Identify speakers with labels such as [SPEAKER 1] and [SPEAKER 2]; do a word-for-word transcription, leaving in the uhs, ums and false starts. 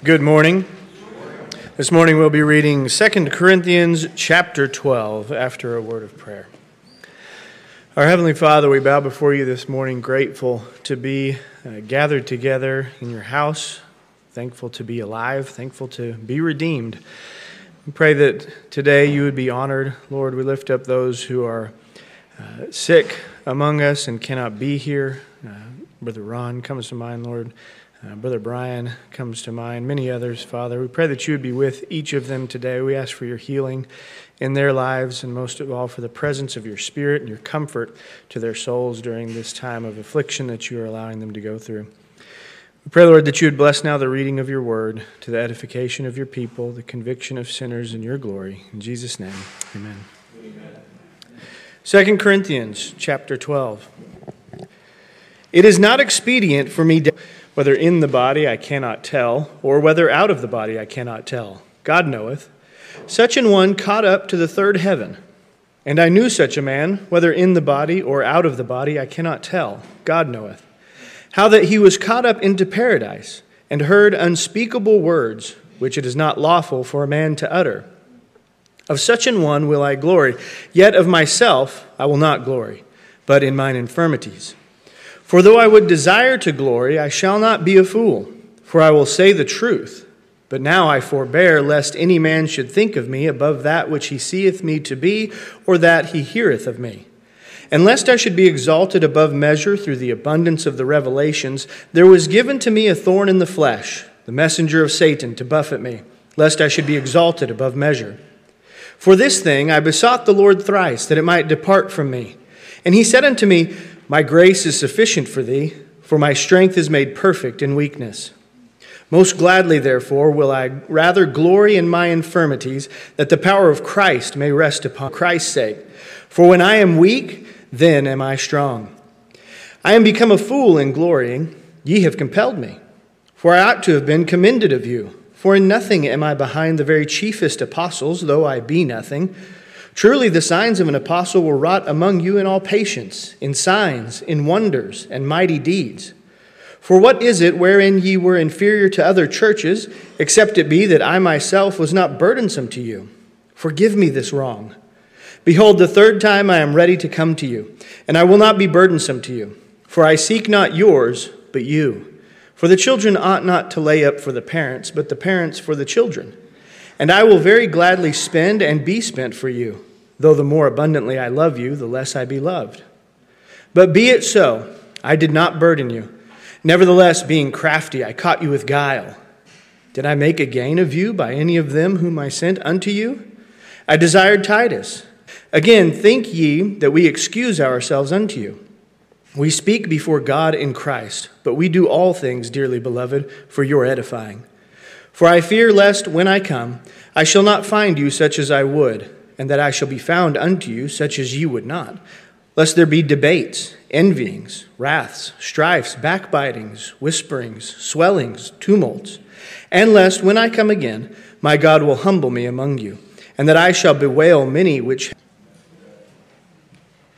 [SPEAKER 1] Good morning. This morning we'll be reading Second Corinthians chapter twelve after a word of prayer. Our Heavenly Father, we bow before you this morning, grateful to be uh, gathered together in your house, thankful to be alive, thankful to be redeemed. We pray that today you would be honored. Lord, we lift up those who are uh, sick among us and cannot be here. Uh, Brother Ron comes to mind, Lord. Uh, Brother Brian comes to mind, many others, Father. We pray that you would be with each of them today. We ask for your healing in their lives, and most of all for the presence of your Spirit and your comfort to their souls during this time of affliction that you are allowing them to go through. We pray, Lord, that you would bless now the reading of your word to the edification of your people, the conviction of sinners in your glory. In Jesus' name, amen. Amen. Second Corinthians chapter twelve. It is not expedient for me to... Whether in the body I cannot tell, or whether out of the body I cannot tell. God knoweth. Such an one caught up to the third heaven. And I knew such a man, whether in the body or out of the body I cannot tell. God knoweth. How that he was caught up into paradise, and heard unspeakable words, which it is not lawful for a man to utter. Of such an one will I glory, yet of myself I will not glory, but in mine infirmities. For though I would desire to glory, I shall not be a fool, for I will say the truth. But now I forbear, lest any man should think of me above that which he seeth me to be, or that he heareth of me. And lest I should be exalted above measure through the abundance of the revelations, there was given to me a thorn in the flesh, the messenger of Satan, to buffet me, lest I should be exalted above measure. For this thing I besought the Lord thrice, that it might depart from me. And he said unto me, My grace is sufficient for thee, for my strength is made perfect in weakness. Most gladly, therefore, will I rather glory in my infirmities, that the power of Christ may rest upon Christ's sake. For when I am weak, then am I strong. I am become a fool in glorying. Ye have compelled me. For I ought to have been commended of you. For in nothing am I behind the very chiefest apostles, though I be nothing. Truly the signs of an apostle were wrought among you in all patience, in signs, in wonders, and mighty deeds. For what is it wherein ye were inferior to other churches, except it be that I myself was not burdensome to you? Forgive me this wrong. Behold, the third time I am ready to come to you, and I will not be burdensome to you. For I seek not yours, but you. For the children ought not to lay up for the parents, but the parents for the children. And I will very gladly spend and be spent for you, though the more abundantly I love you, the less I be loved. But be it so, I did not burden you. Nevertheless, being crafty, I caught you with guile. Did I make a gain of you by any of them whom I sent unto you? I desired Titus. Again, think ye that we excuse ourselves unto you. We speak before God in Christ, but we do all things, dearly beloved, for your edifying. For I fear lest, when I come, I shall not find you such as I would, and that I shall be found unto you such as ye would not, lest there be debates, envyings, wraths, strifes, backbitings, whisperings, swellings, tumults, and lest, when I come again, my God will humble me among you, and that I shall bewail many which